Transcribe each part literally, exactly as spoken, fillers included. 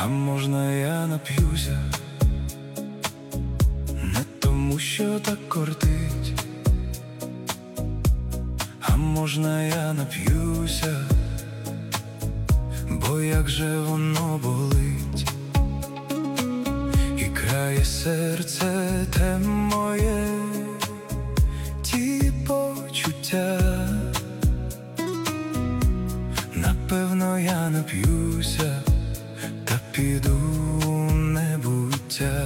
А можна я нап'юся, не тому, що так кортить. А можна я нап'юся, бо як же воно болить, і крає серце те моє, ті почуття. Напевно, я нап'юся та піду в небуття.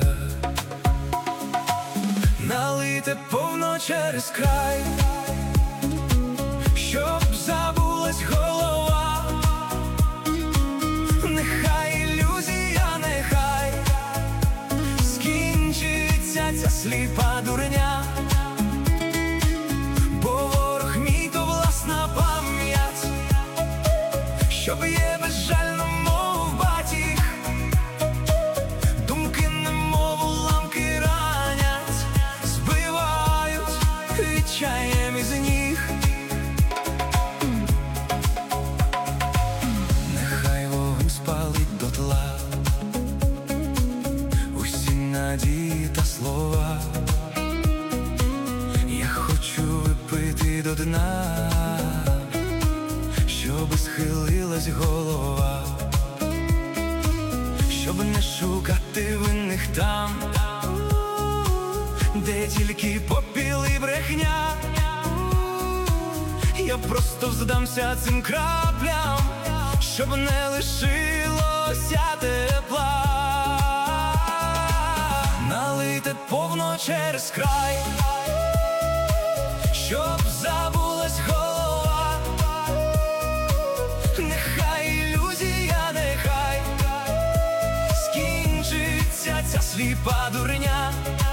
Налийте повно через край, щоб забулась голова. Нехай ілюзія, нехай скінчиться ця сліпа дурня, бо ворог мій то власна пам'ять, що б'є безжально, мов батіг. Думки немов уламки ранять, збивають відчаєм із ніг. Нехай вогонь спалить дотла усі надії та слова. Я хочу випити до дна, щоб схилилась голова, щоб не шукати винних там, де тільки попіл і брехня. Я просто здамся цим краплям, щоб не лишилося тепла. Налийте повно через край, щоб забулась голова. Нехай ілюзія, нехай скінчиться ця сліпа дурня,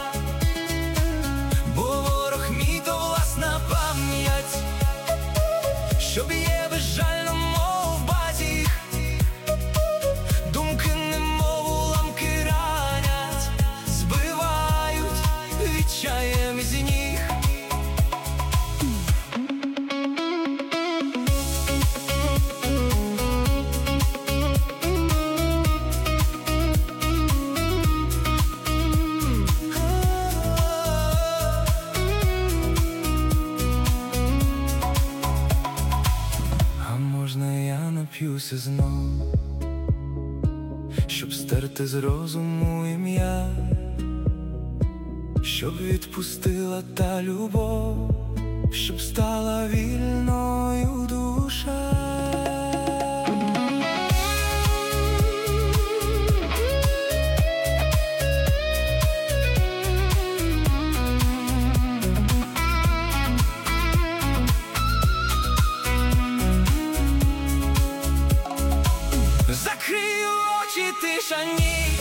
бо ворог мій то власна пам'ять, що б'є безжально, мов батіг. Думки немов уламки ранять, збивають відчаєм із ніг. Нап'юся знов, щоб стерти з розуму ім'я, щоб відпустила та любов, щоб стала вільною душа. Закрию очі, тиша, ні.